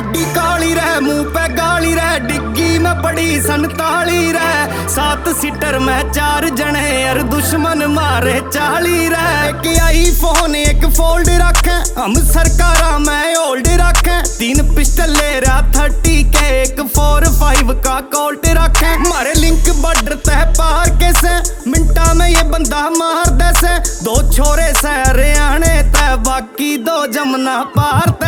Body काली रे मुंह पे गाली रे डिग्गी मैं बड़ी 47 रे 7 सीटर में 4 जने यार दुश्मन मारे 40 रे। एक आईफोन एक फोल्ड रखे हम सरकारा में ओल्ड रखे 3 पिस्टल ले रहा 30 के एक 4-5 का कोल्ट रखे मारे लिंक बॉर्डर तह पार के से मिनटा में ये बंदा मार दे से 2 छोरे से हरियाणे तह बाकी 2 जमुना पार